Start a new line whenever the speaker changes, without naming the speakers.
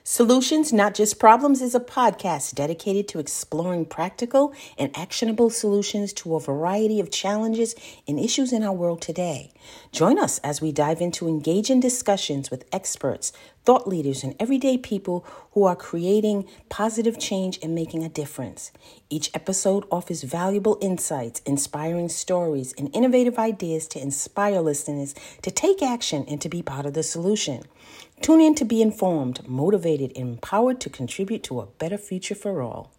Solutions, Not Just Problems is a podcast dedicated to exploring practical and actionable solutions to a variety of challenges and issues in our world today. Join us as we dive into engaging discussions with experts, thought leaders, and everyday people who are creating positive change and making a difference. Each episode offers valuable insights, inspiring stories, and innovative ideas to inspire listeners to take action and to be part of the solution. Tune in to be informed, motivated, and empowered to contribute to a better future for all.